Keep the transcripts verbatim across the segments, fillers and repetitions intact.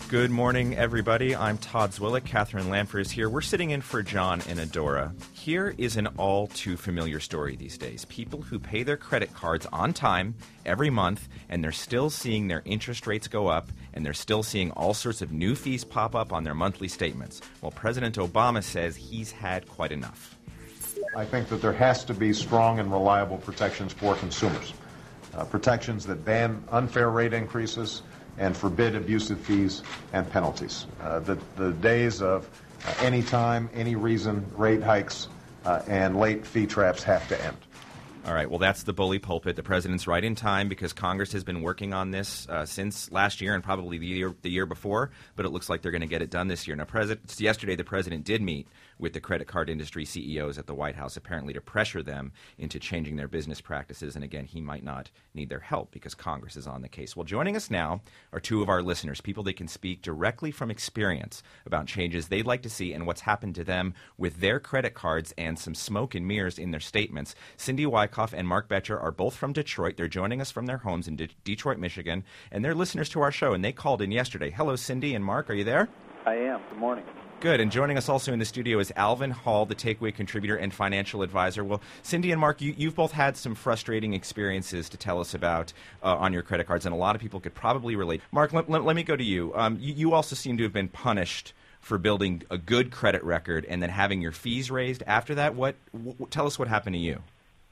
Good morning, everybody. I'm Todd Zwillick. Catherine Lanfer is here. We're sitting in for John and Adora. Here is an all-too-familiar story these days. People who pay their credit cards on time every month, and they're still seeing their interest rates go up, and they're still seeing all sorts of new fees pop up on their monthly statements. Well, President Obama says he's had quite enough. I think that there has to be strong and reliable protections for consumers. Uh, protections that ban unfair rate increases and forbid abusive fees and penalties. Uh, the, the days of uh, any time, any reason rate hikes uh, and late fee traps have to end. All right, well, that's the bully pulpit. The president's right in time because Congress has been working on this uh, since last year and probably the year, the year before, but it looks like they're going to get it done this year. Now, president, yesterday the president did meet with the credit card industry C E Os at the White House, apparently to pressure them into changing their business practices. And again, he might not need their help because Congress is on the case. Well, joining us now are two of our listeners, people that can speak directly from experience about changes they'd like to see and what's happened to them with their credit cards and some smoke and mirrors in their statements. Cindy Wyckoff and Mark Betcher are both from Detroit. They're joining us from their homes in De- Detroit, Michigan, and they're listeners to our show, and they called in yesterday. Hello, Cindy and Mark. Are you there? I am. Good morning. Good. And joining us also in the studio is Alvin Hall, the Takeaway contributor and financial advisor. Well, Cindy and Mark, you, you've both had some frustrating experiences to tell us about uh, on your credit cards, and a lot of people could probably relate. Mark, let, let, let me go to you. Um, you. You also seem to have been punished for building a good credit record and then having your fees raised after that. What? W- tell us what happened to you.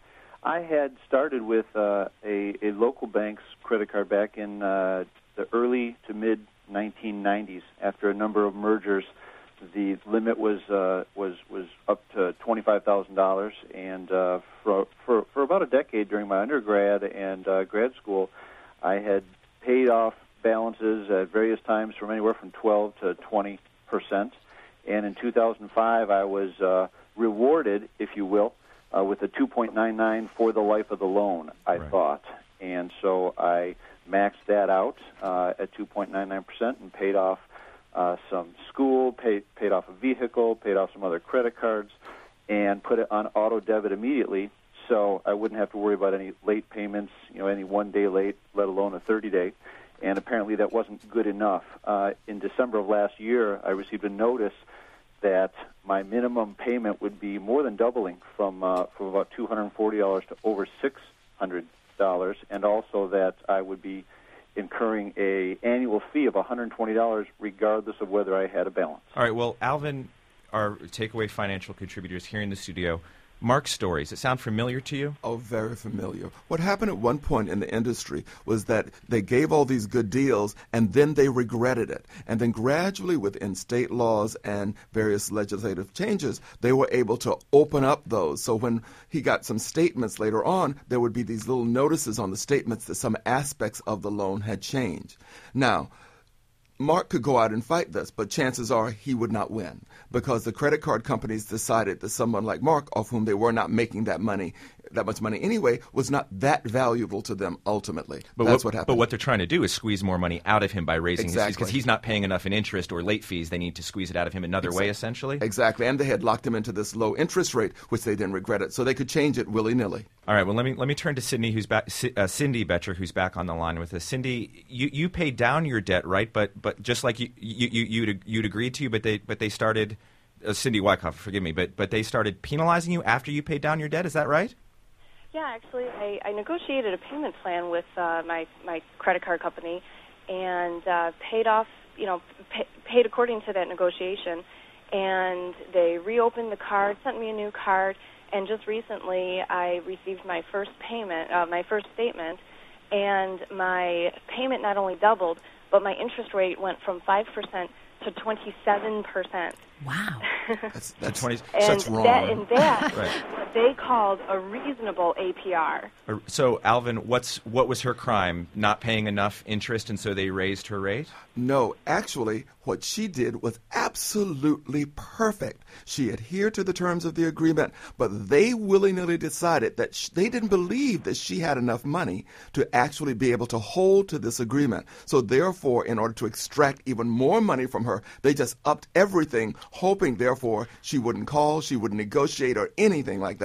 I had started with uh, a, a local bank's credit card back in uh, the early to mid nineteen nineties. After a number of mergers, the limit was uh, was was up to twenty-five thousand dollars, and uh, for, for for about a decade during my undergrad and uh, grad school, I had paid off balances at various times from anywhere from twelve to twenty percent. And in two thousand five, I was uh, rewarded, if you will, uh, with a two point nine nine for the life of the loan, I right. thought. And so I maxed that out uh, at two point nine nine percent and paid off uh, some school, paid, paid off a vehicle, paid off some other credit cards, and put it on auto debit immediately so I wouldn't have to worry about any late payments, you know, any one day late, let alone a thirty day. And apparently that wasn't good enough. Uh, in December of last year, I received a notice that my minimum payment would be more than doubling from uh, from about two hundred forty dollars to over six hundred dollars, and also that I would be incurring a annual fee of one hundred twenty dollars regardless of whether I had a balance. All right, well, Alvin, our Takeaway financial contributor, is here in the studio. Mark's stories, it sound familiar to you? Oh, very familiar. What happened at one point in the industry was that they gave all these good deals and then they regretted it. And then gradually within state laws and various legislative changes, they were able to open up those. So when he got some statements later on, there would be these little notices on the statements that some aspects of the loan had changed. Now, Mark could go out and fight this, but chances are he would not win because the credit card companies decided that someone like Mark, off whom they were not making that money, that much money anyway, was not that valuable to them ultimately. But That's what, what happened. But what they're trying to do is squeeze more money out of him by raising exactly. his fees because he's not paying enough in interest or late fees. They need to squeeze it out of him another exactly. way, essentially. Exactly, and they had locked him into this low interest rate, which they then regretted, so they could change it willy-nilly. All right. Well, let me let me turn to Cindy, who's back. Uh, Cindy Betcher, who's back on the line with us. Cindy, you, you paid down your debt, right? But but just like you you, you you'd you'd agreed to, but they but they started. Uh, Cindy Wyckoff, forgive me, but but they started penalizing you after you paid down your debt. Is that right? Yeah, actually, I, I negotiated a payment plan with uh, my my credit card company, and uh, paid off, you know, pay, paid according to that negotiation, and they reopened the card, sent me a new card, and just recently I received my first payment, uh, my first statement, and my payment not only doubled, but my interest rate went from five percent to twenty-seven percent. Wow. That's, that's, twenty and that's wrong. That, and that Right. what they called a reasonable A P R. So, Alvin, what's what was her crime? Not paying enough interest, and so they raised her rate? No, actually, what she did was absolutely perfect. She adhered to the terms of the agreement, but they willy-nilly decided that sh- they didn't believe that she had enough money to actually be able to hold to this agreement. So therefore, in order to extract even more money from her, they just upped everything, hoping, therefore, she wouldn't call, she wouldn't negotiate, or anything like that.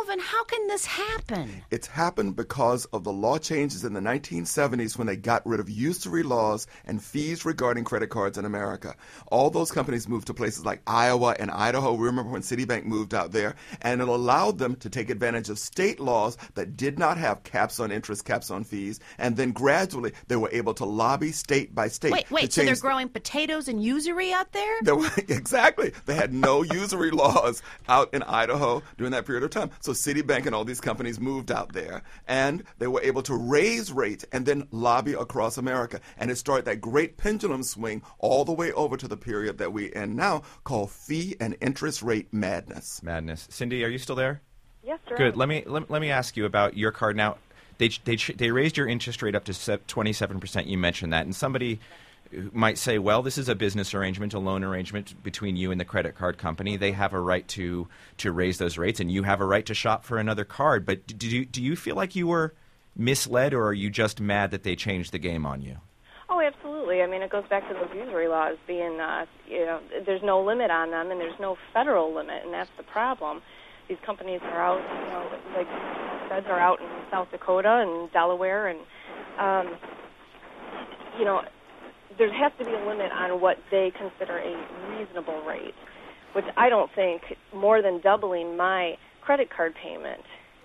Alvin, how can this happen? It's happened because of the law changes in the nineteen seventies when they got rid of usury laws and fees regarding credit cards in America. All those companies moved to places like Iowa and Idaho. Remember when Citibank moved out there? And it allowed them to take advantage of state laws that did not have caps on interest, caps on fees. And then gradually they were able to lobby state by state. Wait, wait, to so they're change growing potatoes and usury out there? There were, exactly. They had no usury laws out in Idaho during that period of time. So Citibank and all these companies moved out there, and they were able to raise rates and then lobby across America. And it started that great pendulum swing all the way over to the period that we're in now called fee and interest rate madness. Madness. Cindy, are you still there? Yes, sir. Good. Let me let, let me ask you about your card now. They they they raised your interest rate up to twenty-seven percent. You mentioned that, and somebody might say, well, this is a business arrangement, a loan arrangement between you and the credit card company. They have a right to to raise those rates, and you have a right to shop for another card. But do you, do you feel like you were misled, or are you just mad that they changed the game on you? Oh, absolutely. I mean, it goes back to those usury laws being, uh, you know, there's no limit on them, and there's no federal limit, and that's the problem. These companies are out, you know, like said, are out in South Dakota and Delaware, and, um, you know, there has to be a limit on what they consider a reasonable rate, which I don't think more than doubling my credit card payment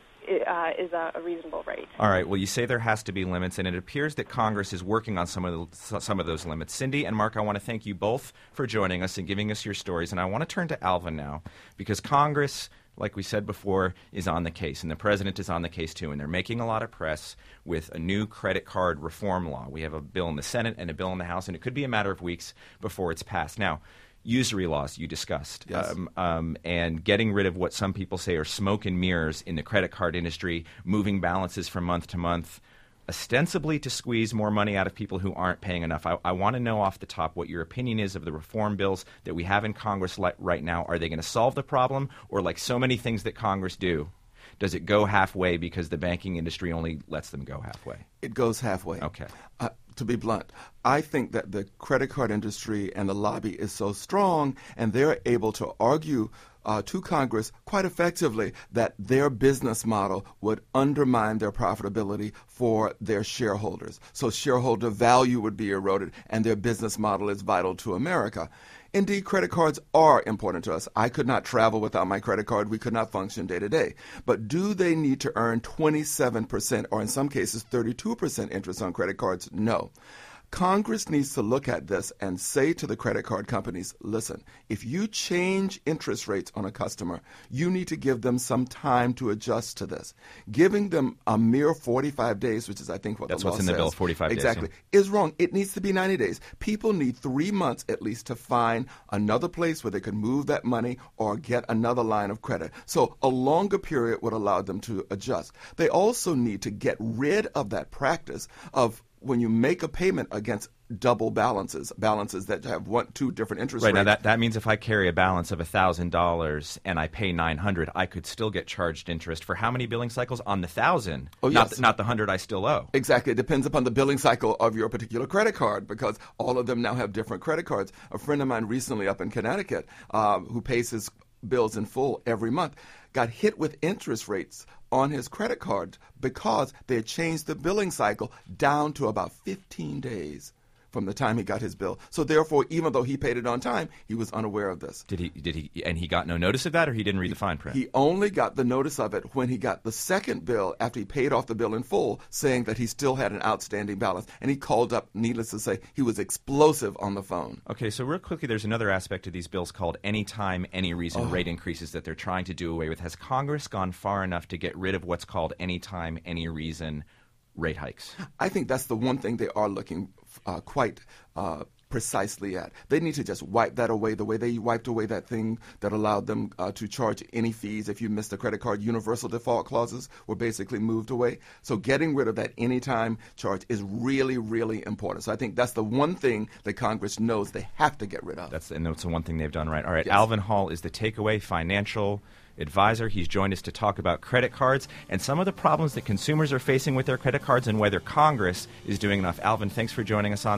uh, is a, a reasonable rate. All right. Well, you say there has to be limits, and it appears that Congress is working on some of the, some of those limits. Cindy and Mark, I want to thank you both for joining us and giving us your stories, and I want to turn to Alvin now, because Congress, like we said before, is on the case, and the president is on the case too, and they're making a lot of press with a new credit card reform law. We have a bill in the Senate and a bill in the House, and it could be a matter of weeks before it's passed. Now, usury laws you discussed, yes. um, um, and getting rid of what some people say are smoke and mirrors in the credit card industry, moving balances from month to month, ostensibly to squeeze more money out of people who aren't paying enough. I, I want to know off the top what your opinion is of the reform bills that we have in Congress li- right now. Are they going to solve the problem, or like so many things that Congress do, does it go halfway because the banking industry only lets them go halfway? It goes halfway. Okay. Uh, to be blunt, I think that the credit card industry and the lobby is so strong, and they're able to argue Uh, to Congress quite effectively that their business model would undermine their profitability for their shareholders. So shareholder value would be eroded, and their business model is vital to America. Indeed, credit cards are important to us. I could not travel without my credit card. We could not function day to day. But do they need to earn twenty-seven percent or in some cases thirty-two percent interest on credit cards? No. Congress needs to look at this and say to the credit card companies, listen, if you change interest rates on a customer, you need to give them some time to adjust to this. Giving them a mere forty-five days, which is, I think, what That's the law what's in the says, bill, forty-five exactly, days. Yeah. is wrong. It needs to be ninety days. People need three months at least to find another place where they could move that money or get another line of credit. So a longer period would allow them to adjust. They also need to get rid of that practice of when you make a payment against double balances, balances that have one, two different interest right, rates. Right, now that, that means if I carry a balance of one thousand dollars and I pay nine hundred dollars, I could still get charged interest for how many billing cycles? On the one thousand dollars, oh, not, yes. the, not the one hundred I still owe. Exactly. It depends upon the billing cycle of your particular credit card, because all of them now have different credit cards. A friend of mine recently up in Connecticut, uh, who pays his bills in full every month, got hit with interest rates on his credit card because they had changed the billing cycle down to about fifteen days from the time he got his bill. So therefore, even though he paid it on time, he was unaware of this. Did he? Did he? And he got no notice of that, or he didn't read the fine print? He only got the notice of it when he got the second bill after he paid off the bill in full, saying that he still had an outstanding balance. And he called up, needless to say, he was explosive on the phone. Okay, so real quickly, there's another aspect of these bills called any time, any reason Oh. rate increases that they're trying to do away with. Has Congress gone far enough to get rid of what's called any time, any reason rate hikes? I think that's the one thing they are looking uh, quite uh, precisely at. They need to just wipe that away the way they wiped away that thing that allowed them uh, to charge any fees if you missed a credit card. Universal default clauses were basically moved away. So getting rid of that anytime charge is really, really important. So I think that's the one thing that Congress knows they have to get rid of. That's and that's the one thing they've done right. All right, Yes. Alvin Hall is the Takeaway Financial Advisor. He's joined us to talk about credit cards and some of the problems that consumers are facing with their credit cards and whether Congress is doing enough. Alvin, thanks for joining us on that.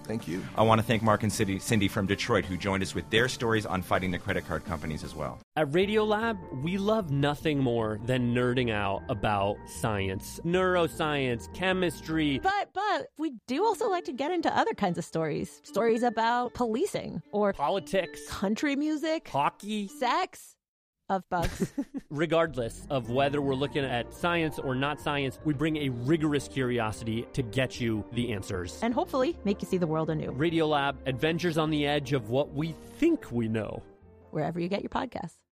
Thank you. I want to thank Mark and Cindy, Cindy from Detroit, who joined us with their stories on fighting the credit card companies as well. At Radiolab, we love nothing more than nerding out about science, neuroscience, chemistry. But, but we do also like to get into other kinds of stories. Stories about policing or politics, country music, hockey, sex. Of bugs. Regardless of whether we're looking at science or not science, we bring a rigorous curiosity to get you the answers. And hopefully make you see the world anew. Radiolab, adventures on the edge of what we think we know. Wherever you get your podcasts.